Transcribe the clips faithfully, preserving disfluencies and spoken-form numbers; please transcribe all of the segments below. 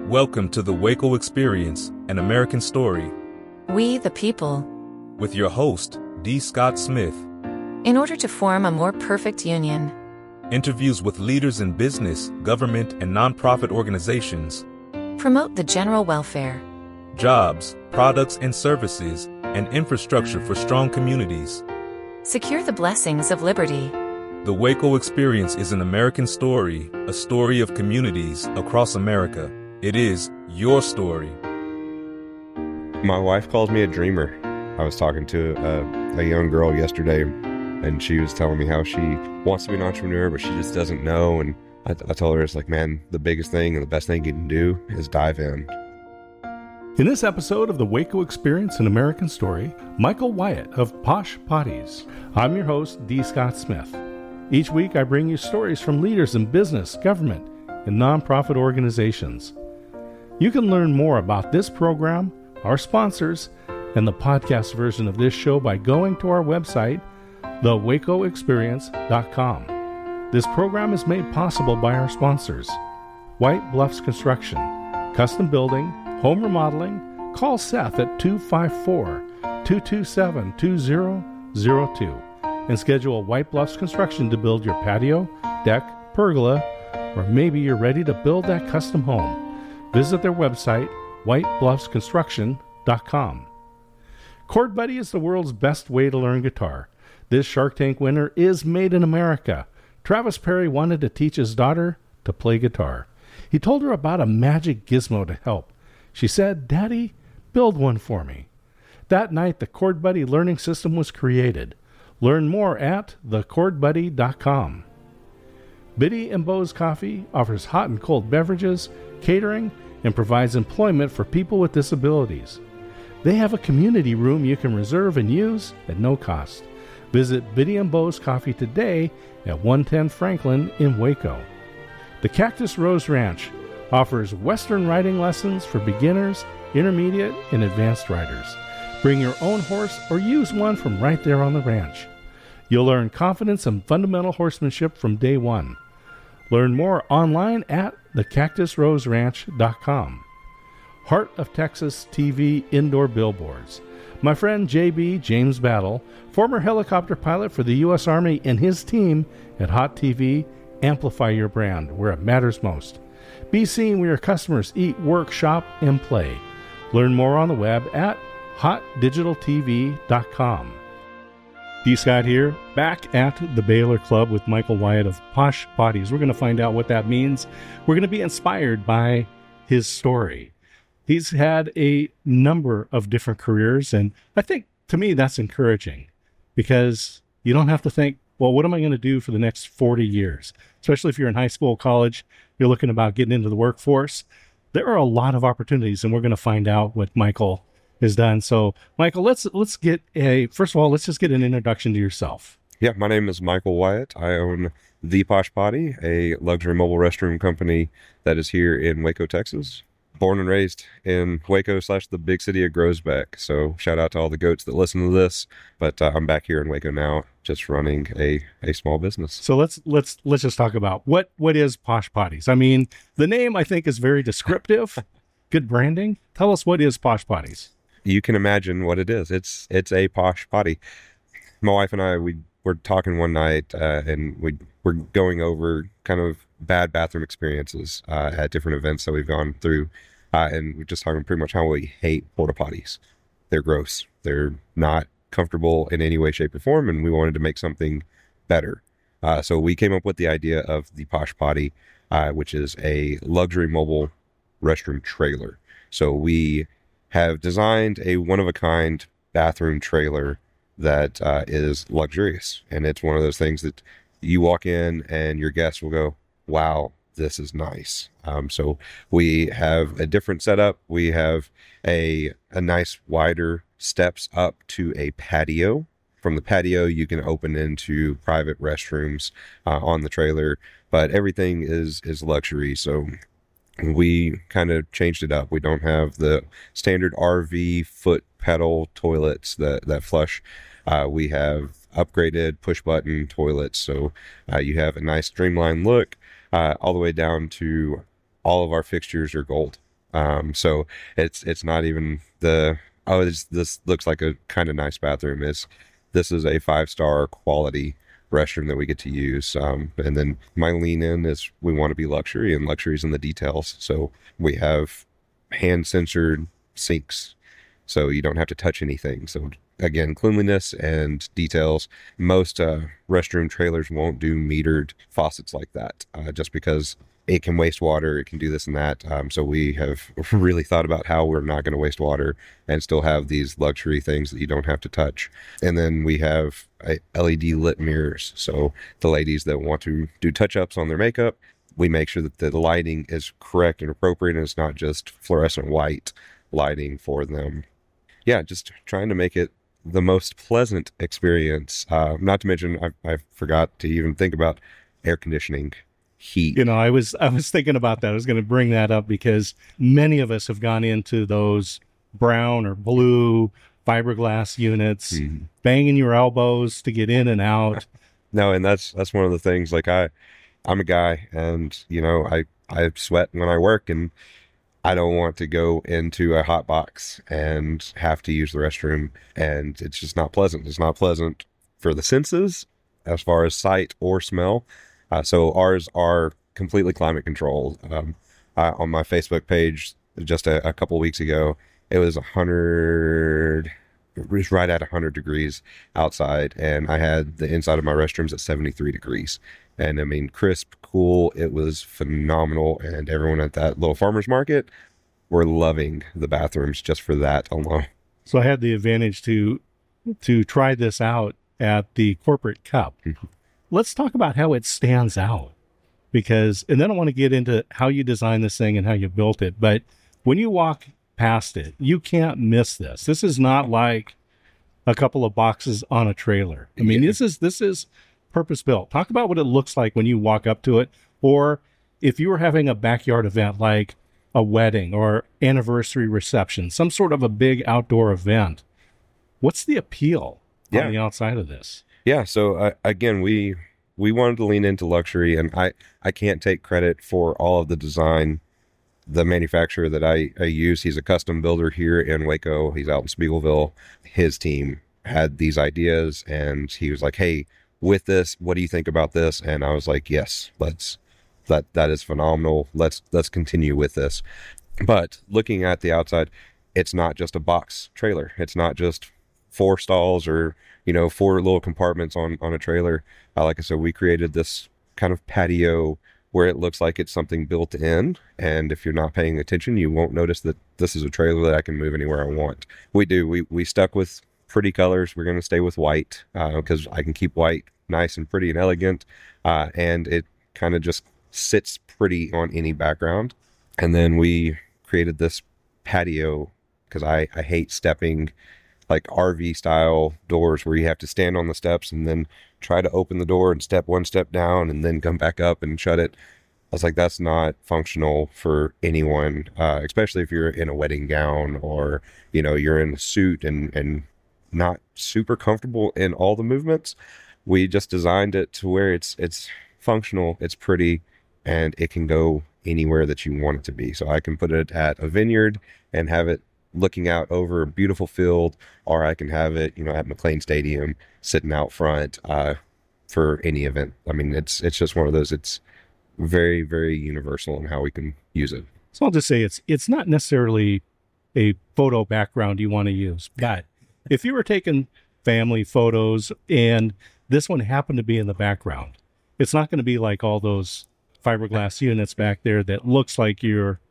Welcome to the Waco Experience, an American story. We, the people. With your host, D. Scott Smith. In order to form a more perfect union. Interviews with leaders in business, government, and nonprofit organizations. Promote the general welfare. Jobs, products and services, and infrastructure for strong communities. Secure the blessings of liberty. The Waco Experience is an American story, a story of communities across America. It is your story. My wife calls me a dreamer. I was talking to a, a young girl yesterday, and she was telling me how she wants to be an entrepreneur, but she just doesn't know. And I, I told her, it's like, man, the biggest thing and the best thing you can do is dive in. In this episode of the Waco Experience, an American story, Michael Wyatt of Posh Potties. I'm your host, D. Scott Smith. Each week, I bring you stories from leaders in business, government, and nonprofit organizations. You can learn more about this program, our sponsors, and the podcast version of this show by going to our website, the waco experience dot com. This program is made possible by our sponsors: White Bluffs Construction, Custom Building, Home Remodeling. Call Seth at two five four, two two seven, two zero zero two and schedule White Bluffs Construction to build your patio, deck, pergola, or maybe you're ready to build that custom home. Visit their website, white bluffs construction dot com. Chord Buddy is the world's best way to learn guitar. This Shark Tank winner is made in America. Travis Perry wanted to teach his daughter to play guitar. He told her about a magic gizmo to help. She said, "Daddy, build one for me." That night, the Chord Buddy learning system was created. Learn more at the chord buddy dot com. Biddy and Beau's Coffee offers hot and cold beverages, catering, and provides employment for people with disabilities. They have a community room you can reserve and use at no cost. Visit Biddy and Beau's Coffee today at one ten Franklin in Waco. The Cactus Rose Ranch offers Western riding lessons for beginners, intermediate, and advanced riders. Bring your own horse or use one from right there on the ranch. You'll learn confidence and fundamental horsemanship from day one. Learn more online at the cactus rose ranch dot com. Heart of Texas T V Indoor Billboards. My friend J B, James Battle, former helicopter pilot for the U S Army, and his team at Hot T V, amplify your brand where it matters most. Be seen where your customers eat, work, shop, and play. Learn more on the web at hot digital t v dot com. D. Scott here, back at the Baylor Club with Michael Wyatt of Posh Potties. We're going to find out what that means. We're going to be inspired by his story. He's had a number of different careers, and I think, to me, that's encouraging because you don't have to think, well, what am I going to do for the next forty years? Especially if you're in high school, college, you're looking about getting into the workforce. There are a lot of opportunities, and we're going to find out what Michael is done. So, Michael, let's let's get a, first of all, let's just get an introduction to yourself. Yeah, my name is Michael Wyatt. I own The Posh Potty, a luxury mobile restroom company that is here in Waco, Texas. Born and raised in Waco slash the big city of Groesbeck. So shout out to all the goats that listen to this. But uh, I'm back here in Waco now, just running a, a small business. So let's let's let's just talk about what what is Posh Potties. I mean, the name I think is very descriptive. Good branding. Tell us, what is Posh Potties? You can imagine what it is. It's it's a posh potty. My wife and I, we were talking one night, uh, and we were going over kind of bad bathroom experiences uh, at different events that we've gone through, uh, and we're just talking pretty much how we hate porta potties. They're gross. They're not comfortable in any way, shape, or form, and we wanted to make something better. Uh, so we came up with the idea of the Posh Potty, uh, which is a luxury mobile restroom trailer. So we have designed a one-of-a-kind bathroom trailer that uh, is luxurious. And it's one of those things that you walk in and your guests will go, wow, this is nice. Um, so we have a different setup. We have a, a nice wider steps up to a patio. From the patio, you can open into private restrooms uh, on the trailer, but everything is, is luxury. So we kind of changed it up. We don't have the standard R V foot pedal toilets that, that flush. Uh, we have upgraded push button toilets. So uh, you have a nice streamlined look uh, all the way down to all of our fixtures are gold. Um, so it's it's not even the oh this this looks like a kind of nice bathroom. It's this is a five star quality restroom that we get to use. Um, and then my lean in is we want to be luxury, and luxury is in the details. So we have hand censored sinks, so you don't have to touch anything. So again, cleanliness and details. Most uh, restroom trailers won't do metered faucets like that, uh, just because it can waste water, it can do this and that. Um, so we have really thought about how we're not going to waste water and still have these luxury things that you don't have to touch. And then we have uh, L E D lit mirrors. So the ladies that want to do touch-ups on their makeup, we make sure that the lighting is correct and appropriate, and it's not just fluorescent white lighting for them. Yeah, just trying to make it the most pleasant experience. Uh, not to mention, I, I forgot to even think about air conditioning. Heat. You know, I was I was thinking about that. I was going to bring that up because many of us have gone into those brown or blue fiberglass units, mm-hmm. banging your elbows to get in and out. No, and that's that's one of the things. Like I, I'm a guy, and you know, I I sweat when I work, and I don't want to go into a hot box and have to use the restroom, and it's just not pleasant. It's not pleasant for the senses as far as sight or smell. Uh, so ours are completely climate controlled. Um, uh, on my Facebook page just a, a couple weeks ago, it was a hundred, it was right at a hundred degrees outside, and I had the inside of my restrooms at seventy-three degrees. And I mean, crisp, cool. It was phenomenal, and everyone at that little farmer's market were loving the bathrooms just for that alone. So I had the advantage to to try this out at the Corporate Cup. Mm-hmm. Let's talk about how it stands out, because, and then I want to get into how you designed this thing and how you built it. But when you walk past it, you can't miss this. This is not like a couple of boxes on a trailer. I mean, yeah. this is, this is purpose built. Talk about what it looks like when you walk up to it, or if you were having a backyard event, like a wedding or anniversary reception, some sort of a big outdoor event. What's the appeal yeah. on the outside of this? Yeah, so uh, again, we we wanted to lean into luxury, and I, I can't take credit for all of the design. The manufacturer that I, I use, he's a custom builder here in Waco. He's out in Spiegelville. His team had these ideas, and he was like, hey, with this, what do you think about this? And I was like, yes, let's that that is phenomenal. Let's let's continue with this. But looking at the outside, it's not just a box trailer. It's not just four stalls or, you know, four little compartments on, on a trailer. Uh, like I said, we created this kind of patio where it looks like it's something built in. And if you're not paying attention, you won't notice that this is a trailer that I can move anywhere I want. We do. We, we stuck with pretty colors. We're going to stay with white because uh, I can keep white nice and pretty and elegant. Uh, and it kind of just sits pretty on any background. And then we created this patio because I, I hate stepping like R V style doors where you have to stand on the steps and then try to open the door and step one step down and then come back up and shut it. I was like, that's not functional for anyone, uh, especially if you're in a wedding gown or, you know, you're in a suit and, and not super comfortable in all the movements. We just designed it to where it's, it's functional, it's pretty, and it can go anywhere that you want it to be. So I can put it at a vineyard and have it looking out over a beautiful field, or I can have it, you know, at McLean Stadium sitting out front uh, for any event. I mean, it's it's just one of those, it's very, very universal in how we can use it. So I'll just say it's it's not necessarily a photo background you want to use, but if you were taking family photos and this one happened to be in the background, it's not going to be like all those fiberglass units back there that looks like you're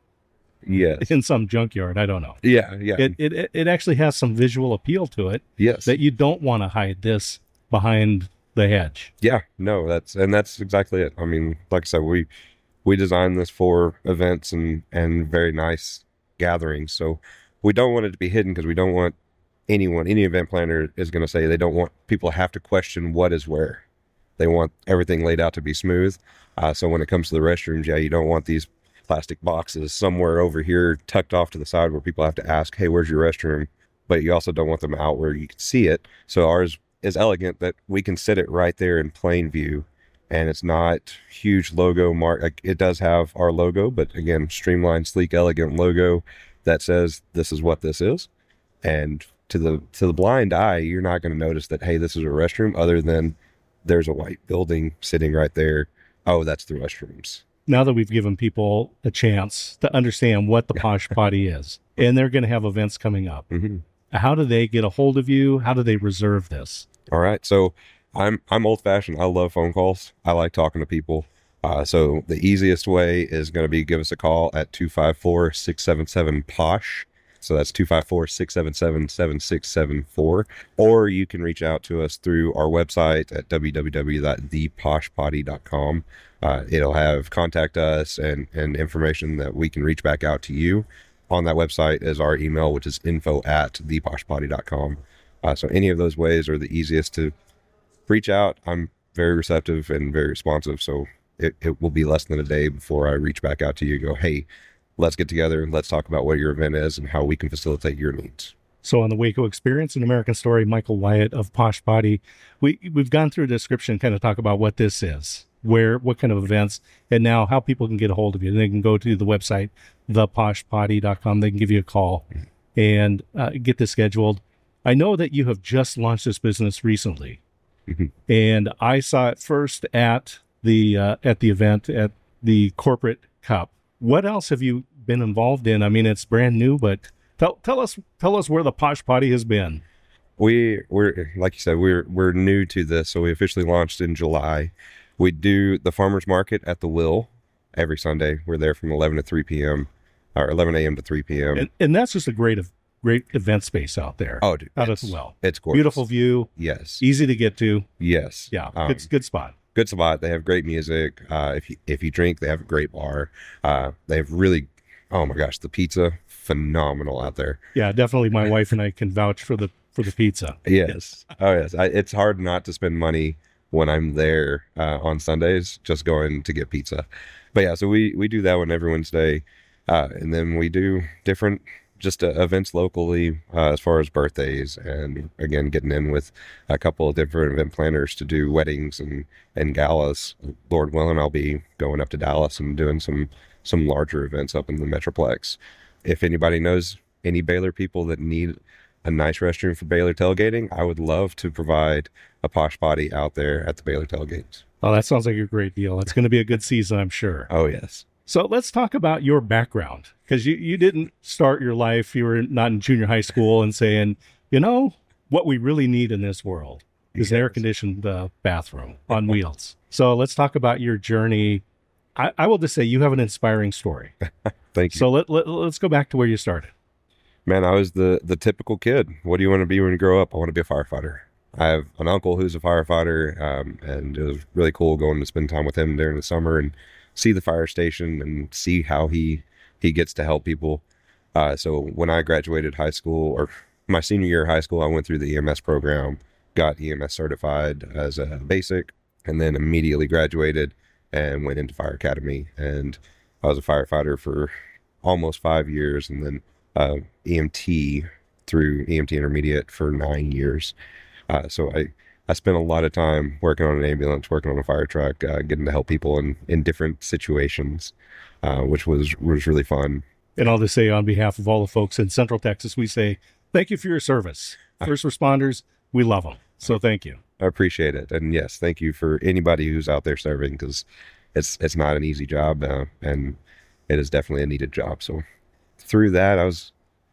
yes. in some junkyard. I don't know. Yeah, yeah. It, it it actually has some visual appeal to it. Yes. That you don't want to hide this behind the hedge. Yeah, no, that's and that's exactly it. I mean, like I said, we we designed this for events and and very nice gatherings. So we don't want it to be hidden because we don't want anyone, any event planner is going to say they don't want people to have to question what is where. They want everything laid out to be smooth. Uh, so when it comes to the restrooms, yeah, you don't want these plastic boxes somewhere over here tucked off to the side where people have to ask, hey, where's your restroom? But you also don't want them out where you can see it. So ours is elegant that we can sit it right there in plain view and it's not huge logo mark. Like, it does have our logo, but again, streamlined, sleek, elegant logo that says this is what this is. And to the to the blind eye, you're not going to notice that, hey, this is a restroom, other than there's a white building sitting right there. Oh, that's the restrooms. Now that we've given people a chance to understand what the Posh Potty is, and they're going to have events coming up, Mm-hmm. how do they get a hold of you? How do they reserve this? All right. So I'm I'm old fashioned. I love phone calls. I like talking to people. Uh, so the easiest way is going to be give us a call at two five four, six seven seven, POSH. So that's two five four, six seven seven, seven six seven four. Or you can reach out to us through our website at w w w dot the posh potty dot com. Uh, it'll have contact us and, and information that we can reach back out to you. On that website is our email, which is info at the posh potty dot com. Uh, so any of those ways are the easiest to reach out. I'm very receptive and very responsive. So it, it will be less than a day before I reach back out to you and go, hey, let's get together and let's talk about what your event is and how we can facilitate your needs. So on the Waco Experience, an American Story, Michael Wyatt of Posh Potty, we, we've gone through a description, kind of talk about what this is, where, what kind of events, and now how people can get a hold of you. They can go to the website, the posh potty dot com. They can give you a call and uh, get this scheduled. I know that you have just launched this business recently, Mm-hmm. and I saw it first at the uh, at the event at the Corporate Cup. What else have you been involved in? I mean, it's brand new, but tell tell us tell us where the Posh Potty has been. We we're like you said, we're we're new to this, so we officially launched in July. We do the farmers market at the Will every Sunday. We're there from eleven to three p.m. or eleven a.m. to three p.m. And, and that's just a great great event space out there. Oh, dude, out at it's, the Well. It's gorgeous. Beautiful view, Yes. easy to get to. Yes. Yeah, Um, good good spot. good spot. They have great music. Uh, if you if you drink, they have a great bar. Uh, they have really, oh my gosh, the pizza, phenomenal out there. Yeah, definitely. My wife and I can vouch for the for the pizza. Yes. Oh yes. I, it's hard not to spend money when I'm there uh, on Sundays, just going to get pizza. But yeah, so we we do that one every Wednesday, uh, and then we do different just uh, events locally uh, as far as birthdays, and again getting in with a couple of different event planners to do weddings and and galas. Lord willing, I'll be going up to Dallas and doing some some larger events up in the Metroplex. If anybody knows any Baylor people that need a nice restroom for Baylor tailgating, I would love to provide a Posh Potty out there at the Baylor tailgates. Oh, that sounds like a great deal. It's going to be a good season, I'm sure. Oh yes. So let's talk about your background, because you, you didn't start your life, you were not in junior high school and saying, you know, what we really need in this world is an air-conditioned uh, bathroom on wheels. So let's talk about your journey. I, I will just say you have an inspiring story. Thank you. So let, let, let's go back to where you started. Man, I was the the typical kid. What do you want to be when you grow up? I want to be a firefighter. I have an uncle who's a firefighter, um, and it was really cool going to spend time with him during the summer and see the fire station and see how he he gets to help people. Uh, so when I graduated high school, or my senior year of high school, I went through the E M S program, got E M S certified as a basic, and then immediately graduated and went into fire academy. And I was a firefighter for almost five years, and then uh, E M T through E M T intermediate for nine years. Uh, so I, I spent a lot of time working on an ambulance, working on a fire truck, uh, getting to help people in, in different situations, uh, which was, was really fun. And I'll just say on behalf of all the folks in Central Texas, we say, thank you for your service. First responders, we love them. So thank you. I appreciate it. And yes, thank you for anybody who's out there serving, because it's, it's not an easy job, uh, and it is definitely a needed job. So through that, I was,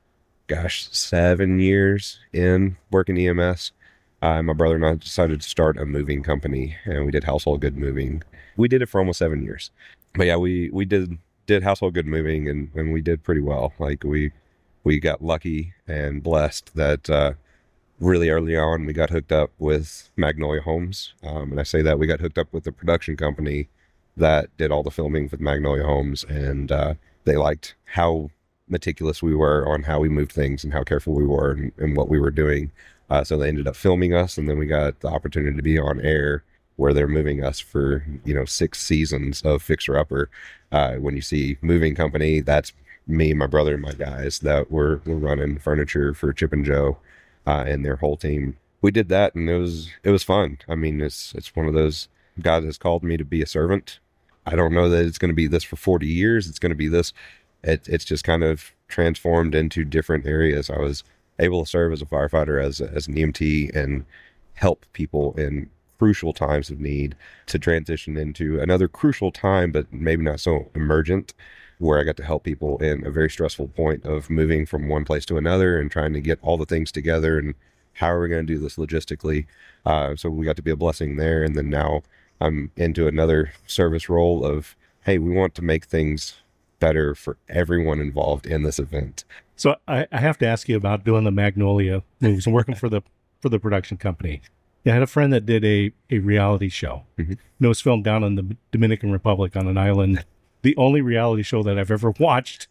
gosh, seven years in working E M S. Uh, my brother and I decided to start a moving company, and we did household good moving. We did it for almost seven years. But yeah, we, we did did household good moving, and, and we did pretty well. Like we we got lucky and blessed that uh, really early on we got hooked up with Magnolia Homes. Um, and I say that we got hooked up with a production company that did all the filming with Magnolia Homes, and uh, they liked how meticulous we were on how we moved things and how careful we were and, and what we were doing. Uh, so they ended up filming us, and then we got the opportunity to be on air where they're moving us for, you know, six seasons of Fixer Upper. Uh, when you see moving company, that's me, my brother, and my guys that were, were running furniture for Chip and Joe uh, and their whole team. We did that, and it was it was fun. I mean, it's it's one of those God has called me to be a servant. I don't know that it's going to be this for forty years. It's going to be this. It, it's just kind of transformed into different areas. I was able to serve as a firefighter, as, a, as an E M T, and help people in crucial times of need, to transition into another crucial time, but maybe not so emergent, where I got to help people in a very stressful point of moving from one place to another and trying to get all the things together and how are we going to do this logistically. Uh, so we got to be a blessing there. And then now I'm into another service role of, hey, we want to make things better for everyone involved in this event. So I, I have to ask you about doing the Magnolia moves and working for the for the production company. Yeah, I had a friend that did a, a reality show. Mm-hmm. It was filmed down in the Dominican Republic on an island. The only reality show that I've ever watched,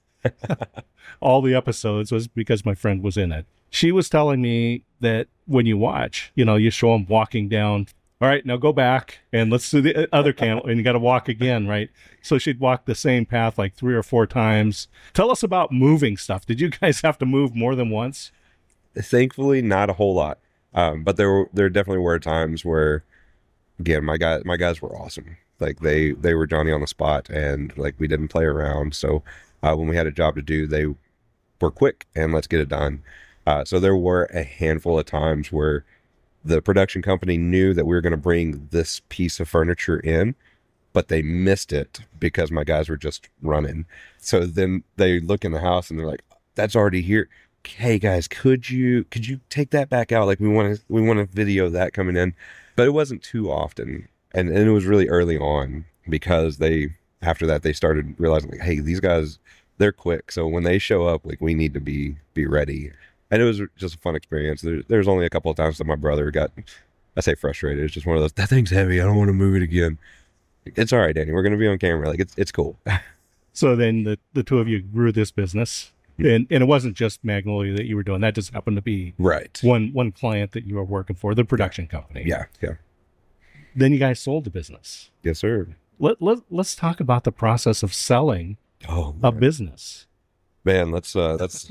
all the episodes, was because my friend was in it. She was telling me that when you watch, you know, you show them walking down. All right, now go back and let's do the other camel, and you got to walk again, right? So she'd walk the same path like three or four times. Tell us about moving stuff. Did you guys have to move more than once? Thankfully, not a whole lot. Um, but there were, there definitely were times where, again, my guys, my guys were awesome. Like they, they were Johnny on the spot, and like we didn't play around. So uh, when we had a job to do, they were quick and let's get it done. Uh, so there were a handful of times where the production company knew that we were going to bring this piece of furniture in, but they missed it because my guys were just running. So then they look in the house and they're like, that's already here. Hey guys, could you, could you take that back out? Like we want to, we want to video that coming in, but it wasn't too often. And, and it was really early on because they, after that, they started realizing like, hey, these guys, they're quick. So when they show up, like we need to be, be ready. And it was just a fun experience. There, there's only a couple of times that my brother got, I say frustrated. It's just one of those, that thing's heavy. I don't want to move it again. It's all right, Danny. We're going to be on camera. Like it's, it's cool. So then the, the two of you grew this business, and, and it wasn't just Magnolia that you were doing. That just happened to be right. One, one client that you were working for, the production company. Yeah. Yeah. Then you guys sold the business. Yes, sir. Let, let, let's talk about the process of selling oh, a business. Man, let's, uh, that's,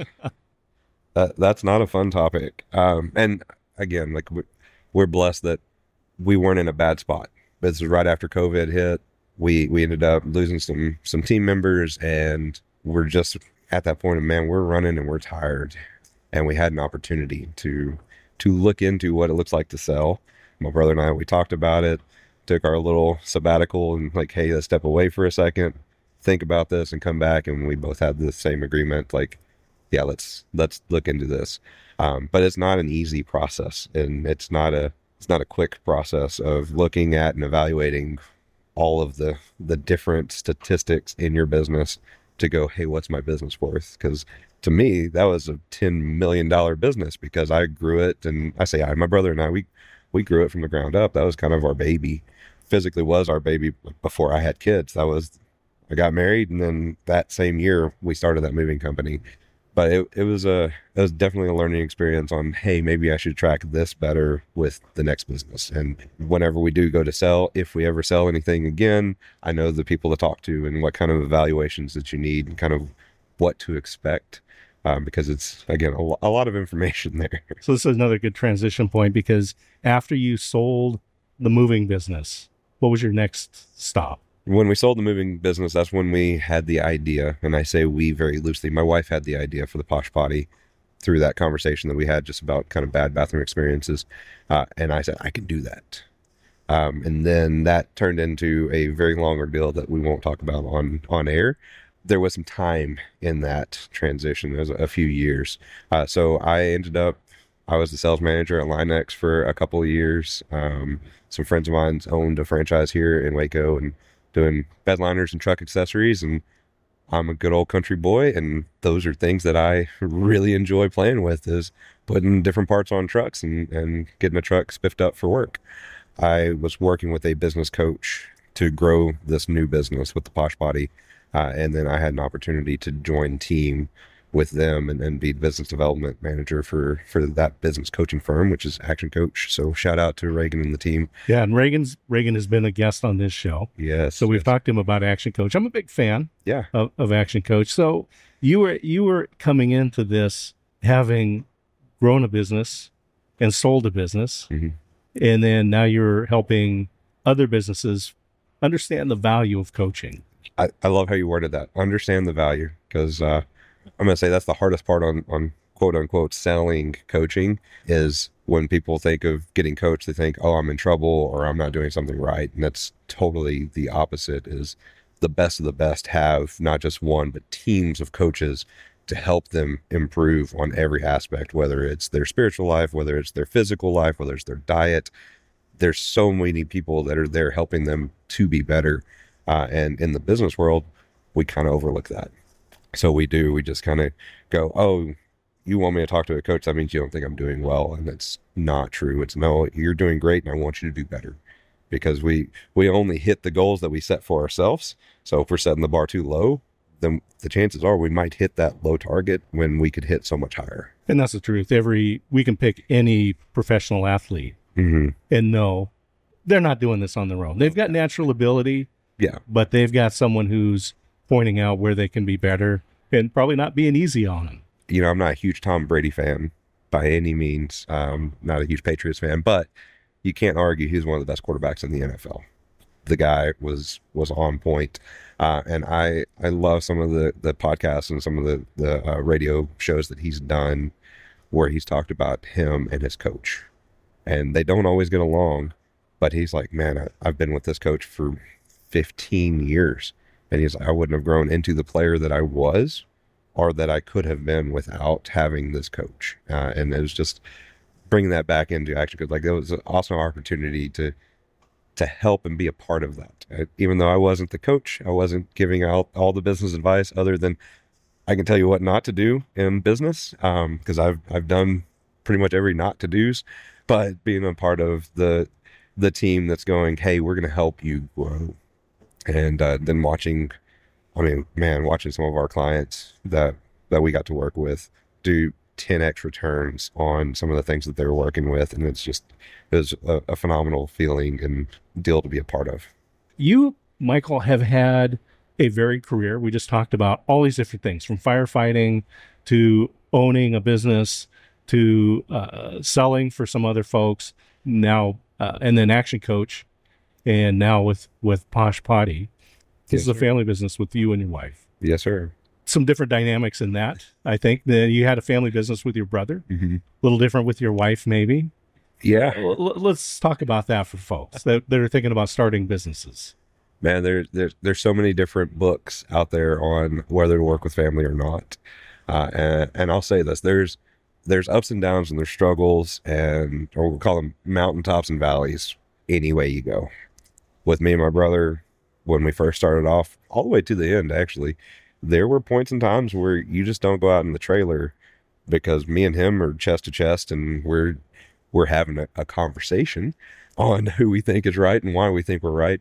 that, that's not a fun topic. Um, and again, like we're, we're blessed that we weren't in a bad spot. This was right after COVID hit. We, we ended up losing some, some team members, and we're just at that point of, man, we're running and we're tired. And we had an opportunity to, to look into what it looks like to sell. My brother and I, we talked about it, took our little sabbatical and like, hey, let's step away for a second, think about this and come back. And we both had the same agreement. Like, yeah, let's, let's look into this. Um, but it's not an easy process, and it's not a, it's not a quick process of looking at and evaluating all of the, the different statistics in your business to go, hey, what's my business worth? Because to me, that was a ten million dollars business because I grew it. And I say I, my brother and I, we, we grew it from the ground up. That was kind of our baby. Physically was our baby before I had kids. That was, I got married, and then that same year we started that moving company. But it, it was a, it was definitely a learning experience on, hey, maybe I should track this better with the next business. And whenever we do go to sell, if we ever sell anything again, I know the people to talk to and what kind of evaluations that you need and kind of what to expect. Um, because it's, again, a, a lot of information there. So this is another good transition point, because after you sold the moving business, what was your next stop? When we sold the moving business, that's when we had the idea, and I say we very loosely. My wife had the idea for the Posh Potty through that conversation that we had just about kind of bad bathroom experiences. Uh, and I said, I can do that. Um, and then that turned into a very long ordeal that we won't talk about on, on air. There was some time in that transition. It was a few years. Uh, so I ended up, I was the sales manager at Linex for a couple of years. Um, some friends of mine owned a franchise here in Waco and doing bed liners and truck accessories. And I'm a good old country boy. And those are things that I really enjoy playing with, is putting different parts on trucks and, and getting a truck spiffed up for work. I was working with a business coach to grow this new business with the Posh Potty. Uh, and then I had an opportunity to join team with them and, and be business development manager for, for that business coaching firm, which is Action Coach. So shout out to Reagan and the team. Yeah. And Reagan's, Reagan has been a guest on this show. Yes. So we've yes. talked to him about Action Coach. I'm a big fan yeah. of, of Action Coach. So you were, you were coming into this having grown a business and sold a business. Mm-hmm. And then now you're helping other businesses understand the value of coaching? I, I love how you worded that. Understand the value, because uh, I'm going to say that's the hardest part on, on quote unquote selling coaching is when people think of getting coached, they think, oh, I'm in trouble or I'm not doing something right. And that's totally the opposite. Is the best of the best have not just one, but teams of coaches to help them improve on every aspect, whether it's their spiritual life, whether it's their physical life, whether it's their diet. There's so many people that are there helping them to be better. Uh, and in the business world, we kind of overlook that. So we do, we just kind of go, oh, you want me to talk to a coach, that means you don't think I'm doing well. And it's not true. It's no, you're doing great and I want you to do better, because we, we only hit the goals that we set for ourselves. So if we're setting the bar too low, then the chances are we might hit that low target when we could hit so much higher. And that's the truth. Every, we can pick any professional athlete Mm-hmm. and know they're not doing this on their own. They've got natural ability, Yeah. but they've got someone who's pointing out where they can be better and probably not being easy on them. You know, I'm not a huge Tom Brady fan by any means. Um, not a huge Patriots fan, but you can't argue he's one of the best quarterbacks in the N F L. The guy was was on point. Uh, and I, I love some of the, the podcasts and some of the, the uh, radio shows that he's done where he's talked about him and his coach. And they don't always get along, but he's like, man, I, I've been with this coach for fifteen years. And he's like, I wouldn't have grown into the player that I was or that I could have been without having this coach. Uh, and it was just bringing that back into action, because like it was an awesome opportunity to to help and be a part of that. I, even though I wasn't the coach, I wasn't giving out all the business advice other than I can tell you what not to do in business, um, because I've I've done pretty much every not to do's. But being a part of the the team that's going, hey, we're going to help you grow. And uh, then watching, I mean, man, watching some of our clients that, that we got to work with do ten X returns on some of the things that they were working with. And it's just, it was a, a phenomenal feeling and deal to be a part of. You, Michael, have had a varied career. We just talked about all these different things, from firefighting to owning a business to uh, selling for some other folks, now, uh, and then Action Coach, and now with, with Posh Potty. This Yes, is a sir. family business with you and your wife. Yes, sir. Some different dynamics in that, I think. Then you had a family business with your brother, Mm-hmm. a little different with your wife, maybe. Yeah. L- l- let's talk about that for folks that, that are thinking about starting businesses. Man, there, there's there's so many different books out there on whether to work with family or not. Uh, and, and I'll say this, there's there's ups and downs and there's struggles, and or we'll call them mountaintops and valleys any way you go. With me and my brother, when we first started off, all the way to the end, actually, there were points and times where you just don't go out in the trailer, because me and him are chest to chest and we're we're having a, a conversation on who we think is right and why we think we're right.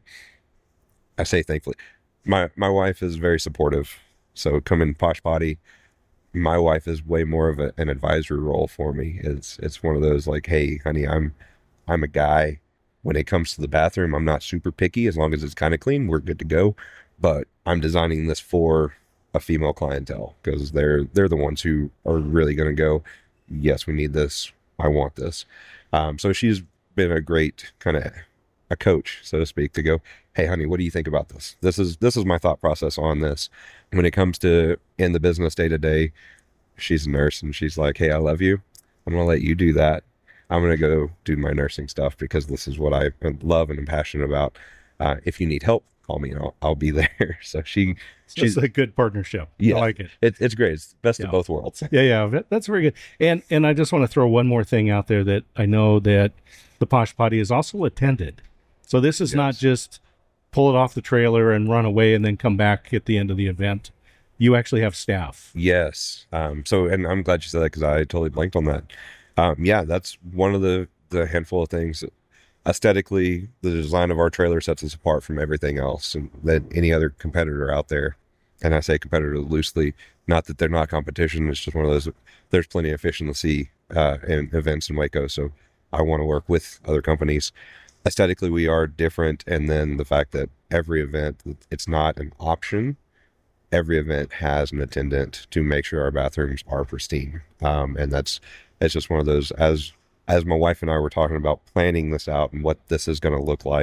I say thankfully. My my wife is very supportive. So coming Posh Potty, my wife is way more of a, an advisory role for me. It's it's one of those like, hey, honey, I'm I'm a guy. When it comes to the bathroom, I'm not super picky. As long as it's kind of clean, we're good to go. But I'm designing this for a female clientele, because they're they're the ones who are really going to go, yes, we need this. I want this. Um, so she's been a great kind of a coach, so to speak, to go, hey, honey, what do you think about this? This is this is my thought process on this. When it comes to in the business day to day, she's a nurse and she's like, hey, I love you. I'm going to let you do that. I'm going to go do my nursing stuff because this is what I love and am passionate about. Uh, if you need help, call me and I'll, I'll be there. So she, So it's a good partnership. Yeah. I like it. it, it's great. It's the best Yeah. of both worlds. Yeah, yeah, that- that's very good. And and I just want to throw one more thing out there, that I know that the Posh Potty is also attended. So this is not Yes. just pull it off the trailer and run away and then come back at the end of the event. You actually have staff. Yes. Um, so, and I'm glad you said that because I totally blanked on that. Um, yeah, that's one of the, the handful of things. Aesthetically, the design of our trailer sets us apart from everything else and that any other competitor out there. And I say competitor loosely, not that they're not competition. It's just one of those, there's plenty of fish in the sea uh, in events in Waco. So I want to work with other companies. Aesthetically, we are different. And then the fact that every event, it's not an option. Every event has an attendant to make sure our bathrooms are pristine. Um, and that's, it's just one of those, as, as my wife and I were talking about planning this out and what this is going to look like,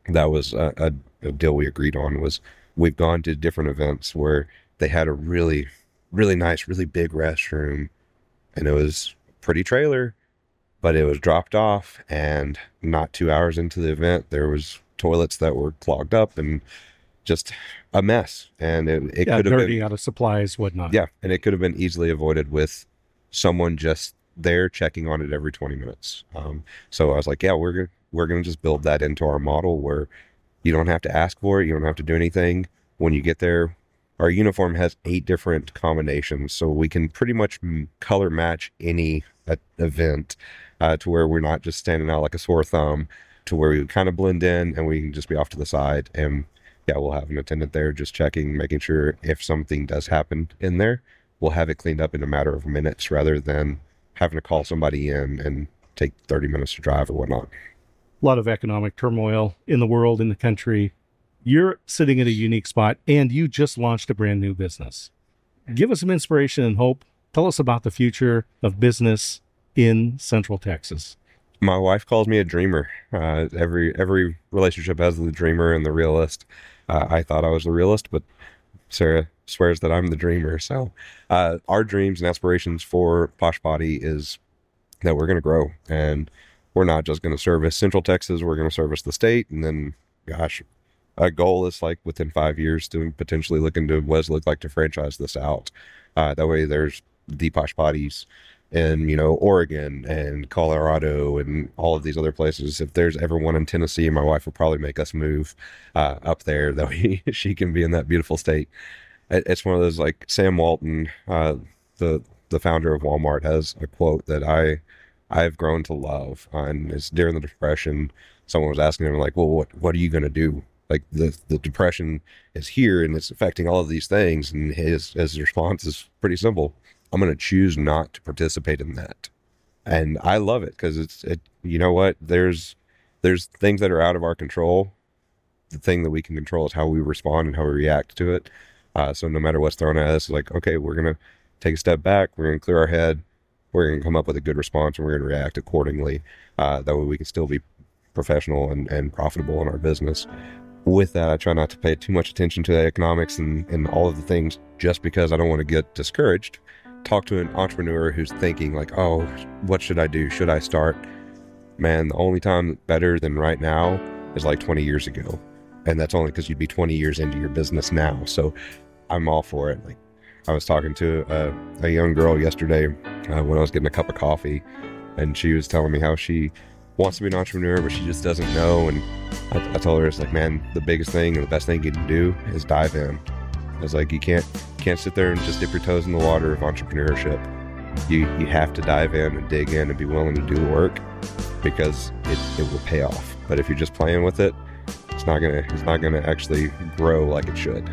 that was a, a, a deal we agreed on. Was we've gone to different events where they had a really, really nice, really big restroom, and it was a pretty trailer, but it was dropped off, and not two hours into the event, there was toilets that were clogged up and just a mess. And it, it yeah, could have dirty, been out of supplies, whatnot. Yeah, and it could have been easily avoided with someone just there checking on it every twenty minutes. Um, so I was like, yeah, we're gonna we're gonna just build that into our model where you don't have to ask for it, you don't have to do anything. When you get there, our uniform has eight different combinations, so we can pretty much color match any uh, event uh, to where we're not just standing out like a sore thumb, to where we kind of blend in and we can just be off to the side. And yeah, we'll have an attendant there just checking, making sure if something does happen in there, we'll have it cleaned up in a matter of minutes rather than having to call somebody in and take thirty minutes to drive or whatnot. A lot of economic turmoil in the world, in the country. You're sitting at a unique spot, and you just launched a brand new business. Give us some inspiration and hope. Tell us about the future of business in Central Texas. My wife calls me a dreamer. Uh, every every relationship has the dreamer and the realist. Uh, I thought I was the realist, but Sarah swears that I'm the dreamer. So uh, our dreams and aspirations for Posh Potty is that we're going to grow, and we're not just going to service Central Texas. We're going to service the state. And then, gosh, a goal is like within five years to potentially look into what does it look like to franchise this out. Uh, that way there's the Posh Potties in, you know, Oregon and Colorado and all of these other places. If there's ever one in Tennessee, my wife will probably make us move uh, up there. That way she can be in that beautiful state. It's one of those, like Sam Walton, uh, the the founder of Walmart, has a quote that I I've grown to love. Uh, and it's during the Depression. Someone was asking him, like, well, what what are you going to do? Like the, the depression is here and it's affecting all of these things. And his, his response is pretty simple. I'm going to choose not to participate in that. And I love it because it's, it, you know what, there's, there's things that are out of our control. The thing that we can control is how we respond and how we react to it. Uh, so no matter what's thrown at us, like, okay, we're going to take a step back. We're going to clear our head. We're going to come up with a good response and we're going to react accordingly. Uh, that way we can still be professional and, and profitable in our business. With that, I try not to pay too much attention to the economics and, and all of the things just because I don't want to get discouraged. Talk to an entrepreneur who's thinking like, oh, what should I do? Should I start? Man, the only time better than right now is like twenty years ago. And that's only because you'd be twenty years into your business now. So I'm all for it. Like I was talking to a, a young girl yesterday uh, when I was getting a cup of coffee, and she was telling me how she wants to be an entrepreneur, but she just doesn't know. And I, I told her, it's like, man, the biggest thing and the best thing you can do is dive in. I was like, you can't can't sit there and just dip your toes in the water of entrepreneurship. You you have to dive in and dig in and be willing to do the work, because it, it will pay off. But if you're just playing with it, it's not gonna it's not gonna actually grow like it should.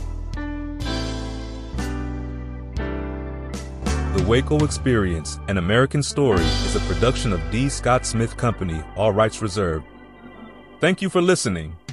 The Waco Experience, An American Story is a production of D. Scott Smith Company, all rights reserved. Thank you for listening.